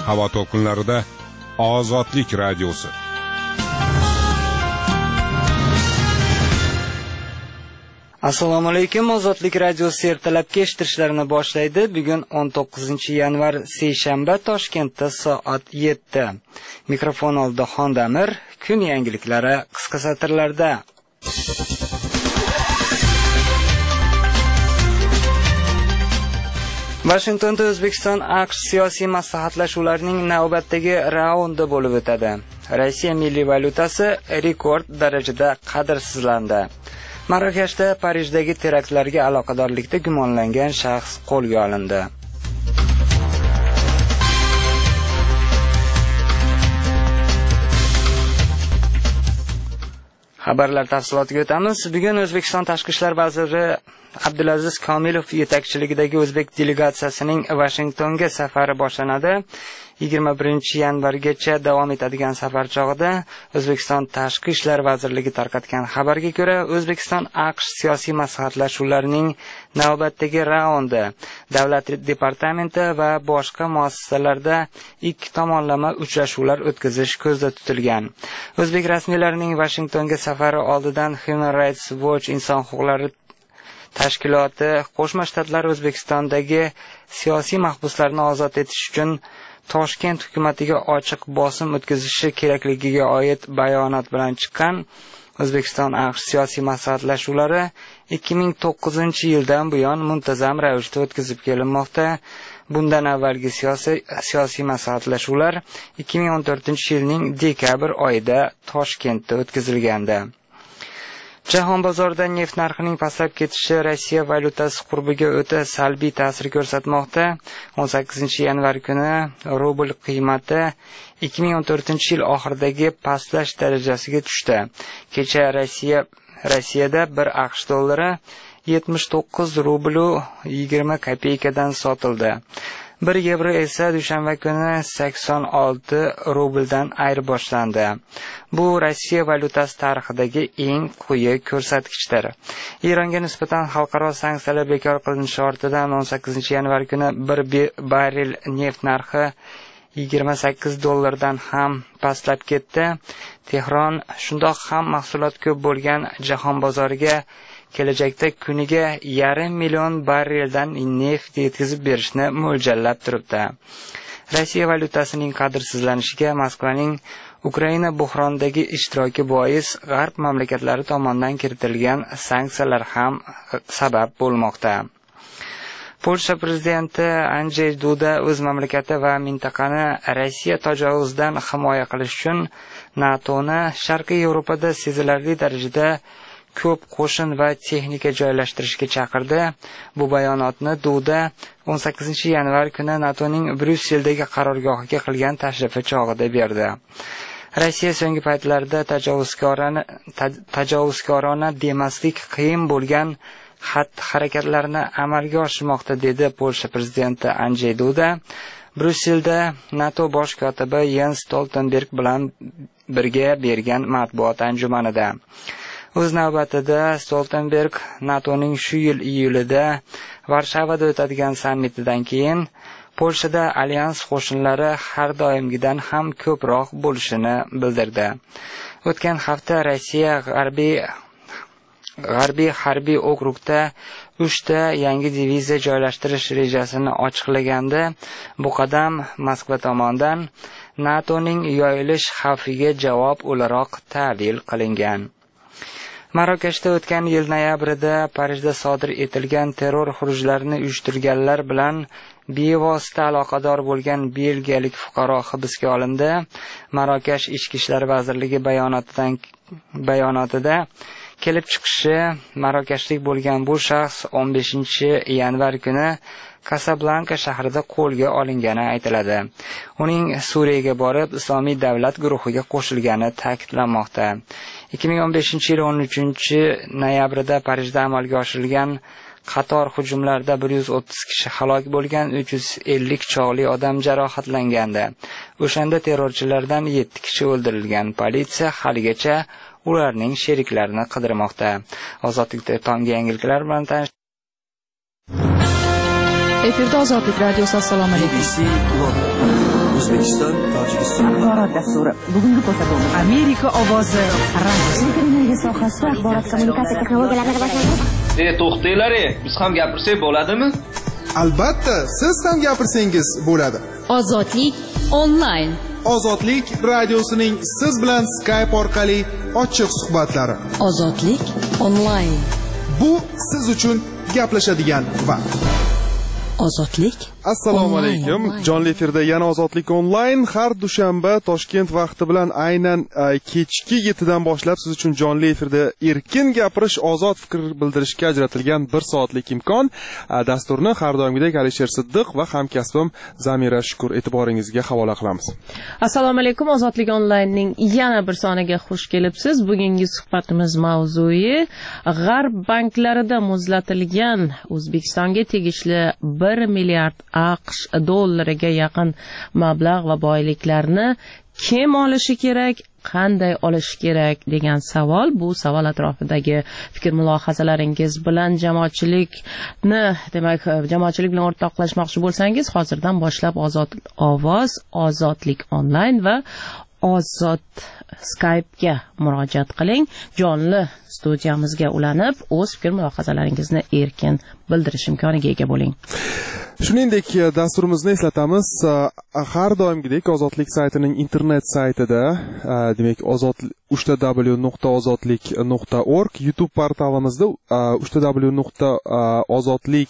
Havo to'lqinlarida Ozodlik radiosi. Assalomu alaykum. Ozodlik radiosi ertalabki eshittirishlarni boshlaydi. Bugun 19-yanvar seshanba, Toshkentda soat 7. Mikrofon oldida Xondamir. Kun yangiliklari qisqa satrlarda. Washingtonda O'zbekiston-AQSh siyosiy maslahatlashuvlarining navbatdagi raundi bo'lib o'tadi. Rossiya milliy valyutasi rekord darajada qadrsizlandi. Marokashda Parijdagi teraktlarga aloqadorlikda gumonlangan shaxs qo'lga olindi. Xabarlar tafsilotiga o'tamiz. Bugun O'zbekiston Tashqi ishlar vaziri Abdulaziz Komilov yetakchiligidagi o'zbek delegatsiyasining Washingtonga safari boshlanadi. 21-yanvargacha davom etadigan safar chog'ida O'zbekiston Tashqi ishlar vazirligi tarqatgan xabarga ko'ra, O'zbekiston-AQSh siyosiy maslahatlashuvlarining navbatdagi raundi Davlat departamenti va boshqa muassasalarda ikki tomonlama uchrashuvlar o'tkazish ko'zda tutilgan. O'zbek rasmiylarining Washingtonga safari oldidan Human Rights Watch inson huquqlari tashkiloti Qo'shma Shtatlar O'zbekistondagi siyosiy mahbuslarni ozod etish uchun Toshkent hukumatiga ochiq bosim o'tkazishi kerakligiga oid bayonot bilan chiqqan. O'zbekiston-AQSh siyosiy maslahatlashuvlari 2009-yildan buyon muntazam ravishda o'tkazib kelinmoqda. Bundan avvalgi siyosiy maslahatlashuvlar 2014-yilning dekabr oyida Toshkentda o'tkazilgandi. Jahon bozorida neft narxining pastlab ketishi Rossiya valyutasi qurbiga o'ta salbiy ta'sir ko'rsatmoqda. 18-yanvar kuni rubl qiymati 2014-yil oxiridagi pastlash darajasiga tushdi. Kecha Rossiyada 1 AQSh dollari 79 rubl 20 kopeykadan sotildi. 1 yevro esa dushanba kuni 86 rubldan ayirboshlandi. Bu Rossiya valyutasi tarixidagi eng quyi ko'rsatkichdir. Eronga nisbatan xalqaro sanksiyalar bekor qilinishi ortidan 18-yanvar kuni 1 barrel neft narxi 28 dollardan ham pastlab ketdi. Tehron shundoq ham mahsulot ko'p bo'lgan jahon bozoriga kelajakda kuniga 500 million barreldan neft yetkazib berishni mo'ljallab turibdi. Rossiya valyutasining qadrsizlanishiga Moskvaning Ukraina buhronidagi ishtiroki bois g'arb mamlakatlari tomonidan kiritilgan sanksiyalar ham sabab bo'lmoqda. Polsha prezidenti Andrzej Duda o'z mamlakati va mintaqani Rossiya tajovuzidan himoya qilish uchun NATOni Sharqiy Yevropada sezilarli darajada ko'p qo'shin va texnika joylashtirishga chaqirdi. Bu bayonotni Duda 18-yanvar kuni NATOning Bryusseldagi qarorgohiga qilgan tashrifi chog'ida berdi. Rossiya so'nggi paytlarda tajovuzkorona demaslik qiyin bo'lgan xatti-harakatlarni amalga oshirmoqda, dedi Polsha prezidenti Andrzej Duda. Bryusselda NATO bosh kotibi Jens Stoltenberg bilan birga bergan matbuot anjumanida. O'z navbatida Stoltenberg NATOning shu yil iyulida Varshavada o'tadigan sammitidan keyin Polshada alyans qo'shinlari har doimgidan ham ko'proq bo'lishini bildirdi. O'tgan hafta Rossiya G'arbiy harbiy okrugda 3 ta yangi diviziya joylashtirish rejasini ochiqlagandi. Bu qadam Moskva tomonidan NATOning yoyilish xavfiga javob o'laroq ta'bir qilingan. Marokashda o'tgan yil noyabrida Parijda sodir etilgan terror xurujlarini uyushtirganlar bilan bevosita aloqador bo'lgan belgiyalik fuqaro hibsga olindi. Marokash Ichki ishlar vazirligi bayonotida kelib chiqishi marokashlik bo'lgan bu shaxs 15-yanvar kuni Kasablanka shahrida qo'lga olingani aytiladi. Uning Suriyaga borib, Islomiy davlat guruhiga qo'shilgani ta'kidlanmoqda. 2015-yil 13-noyabrida Parijda amalga oshirilgan qator hujumlarda 130 kishi halok bo'lgan, 350 chog'li odam jarohatlangandi. O'shanda terrorchilardan 7 kishi o'ldirilgan. Politsiya haligacha ularning sheriklarini qidirmoqda. Ozodlikda tonggi yangiliklar bilan tanish. Efirda Ozodlik radiosi. Assalomu alaykum. O'zbekiston, Tojikiston. Axborot dasturi. Bugungi ko'rsatuvimiz Amerika ovozi radiosi. Energiya sohasida axborot kommunikatsiya texnologiyalarini rivojlantirish. To'xtanglar, biz ham gapirsak bo'ladimi? Albatta, siz ham gapirsangiz bo'ladi. Ozodlik onlayn. Ozodlik radiosining siz bilan Skype orqali ochiq suhbatlari. Ozodlik onlayn. Bu siz uchun gaplashadigan vaqt. Ozodlik. Assalomu alaykum. Jonli efirda yana Ozodlik onlayn har dushanba Toshkent vaqti bilan aynan kechki 7 dan boshlab siz uchun jonli efirda erkin gapirish, ozod fikr bildirishga ajratilgan 1 soatlik imkon. Dasturni har doimgidek Alisher Siddiq va hamkasbim Zamira Shukur e'tiboringizga havola qilamiz. Assalomu alaykum. Ozodlik onlaynning yana bir soniga xush kelibsiz. Bugungi suhbatimiz mavzui G'arb banklarida muzlatilgan O'zbekistonga tegishli 1 milliard AQSh dollariga yaqin mablag' va boyliklarni kim olishi kerak, qanday olishi kerak degan savol. Bu savol atrofidagi fikr mulohazalaringiz bilan jamoatchilik bilan o'rtoqlashmoqchi bo'lsangiz, hozirdan boshlab Ozod ovoz, Ozodlik onlayn va Ozod Skype'ga murojaat qiling. Jonli studiyamizga ulanib, o'z fikr mulohazalaringizni erkin bildirish imkoniga ega bo'ling. Shuningdek, dasturimizni eslatamiz. Har doimgidek Ozodlik saytining internet saytida, demak www.ozodlik.org, YouTube portalimizda www.ozodlik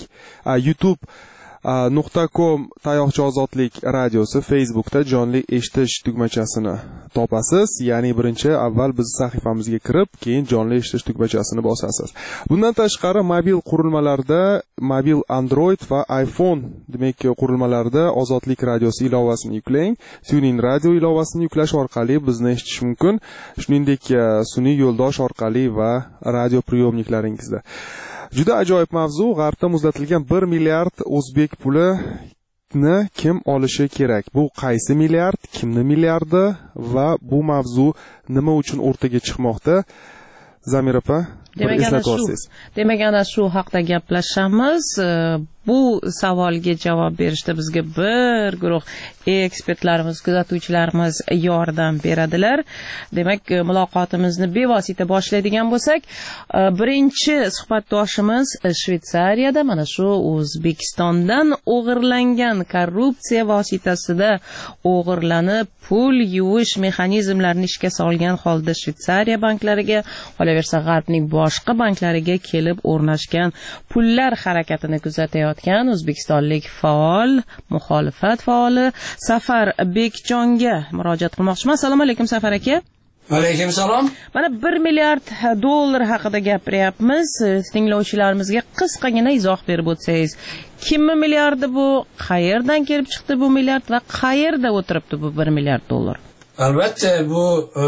youtube.com tayoqcha ozodlik radiosi, Facebookda jonli eshitish tugmachasini topasiz. Ya'ni birinchi avval biz sahifamizga kirib, keyin jonli eshitish tugmachasini bosasiz. Bundan tashqari mobil qurilmalarda, mobil Android va iPhone demak qurilmalarda Ozodlik radiosi ilovasini yuklang. Tuning radio ilovasini yuklash orqali bizni eshitish mumkin. Shuningdek, sun'iy yo'ldosh orqali va radio priyomniklaringizda. Juda ajoyib mavzu. G'arbda muzlatilgan 1 milliard o'zbek pulini kim olishi kerak? Bu qaysi milliard, kimni milliardi va bu mavzu nima uchun o'rtaga chiqmoqda? Zamira opa, demak ana shu haqda gaplashamiz. Bu savolga javob berishda bizga bir guruh ekspertlarimiz, kuzatuvchilarimiz yordam beradilar. Demak, muloqotimizni bevosita boshlaydigan bo'lsak, birinchi suhbatdoshimiz Shvetsariyada mana shu O'zbekistondan o'g'irlangan korrupsiya vositasida o'g'irlanib pul yuvish mexanizmlarini ishga solgan holda Shvetsariya banklariga, qolaversa G'arbning boshqa banklariga kelib o'rnashgan pullar harakatini kuzatayotgan o'zbekistonlik faol, muxolifat faoli Safar Bekjonga murojaat qilmoqchiman. Assalomu alaykum Safar aka. Alaykum salom. Mana 1 milliard dollar haqida gapiryapmiz. Tinglovchilarimizga qisqagina izoh berib o'tsangiz, kimning milliardi bu, qayerdan kelib chiqdi bu milliard va qayerda o'tiribdi bu 1 milliard dollar? Albatta bu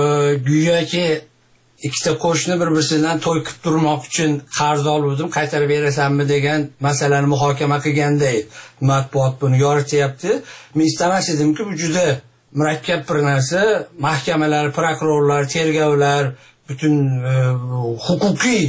go'yoki ikkita qo'shni bir-biridan to'y qilib turmoq uchun qarz oldim, qaytarib berasanmi degan masalani muhokama qilganday matbuot buni yorityapti. Men istamas edimki, bu juda murakkab bir narsa. Mahkamalar, prokurorlar, tergovlar butun huquqiy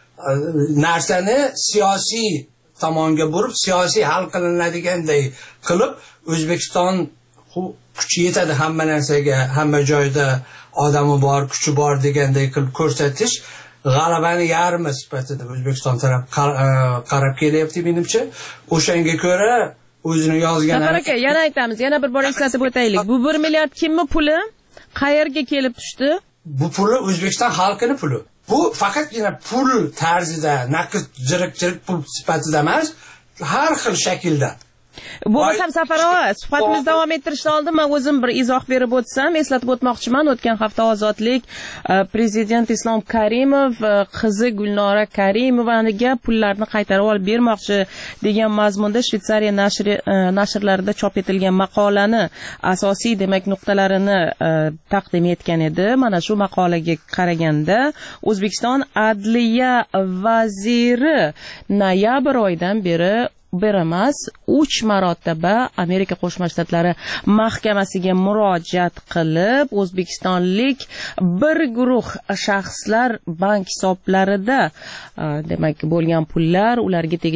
narsani siyosiy tomonga burib, siyosiy hal qilinadiganday qilib, O'zbekiston kuchi yetadi hamma narsaga, hamma joyda odami bor, kuchi bor deganday qilib ko'rsatish g'alabani yarmi sifatida O'zbekiston taraf qarab kelyapti menimcha. O'shanga ko'ra o'zini yozgan. Safar aka, yana aytamiz, yana bir bor eslatib o'taylik. Bu 1 milliard kimning puli? Qayerga kelib tushdi? Bu puli O'zbekiston xalqining puli. Bu faqatgina pul tarzida, naqd jirik pul sifatida emas, har xil shaklda. Bo'lmasam Safar aka, suhbatimizni davom ettirishdan oldin men o'zim bir izoh berib o'tsam, eslatib o'tmoqchiman. O'tgan hafta Ozodlik prezident Islom Karimov qizi Gulnora Karimovaniga pullarni qaytarib olib bermoqchi degan mazmunda Shvetsariya nashrlarida chop etilgan maqolani asosiy demak nuqtalarini taqdim etgan edi. Mana shu maqolaga qaraganda O'zbekiston Adliya vaziri noyabr oyidan beri emas 3 marotaba Amerika Qo'shma Shtatlari mahkamasiga murojaat qilib, o'zbekistonlik bir guruh shaxslar bank hisoblarida demak bo'lgan pullar ularga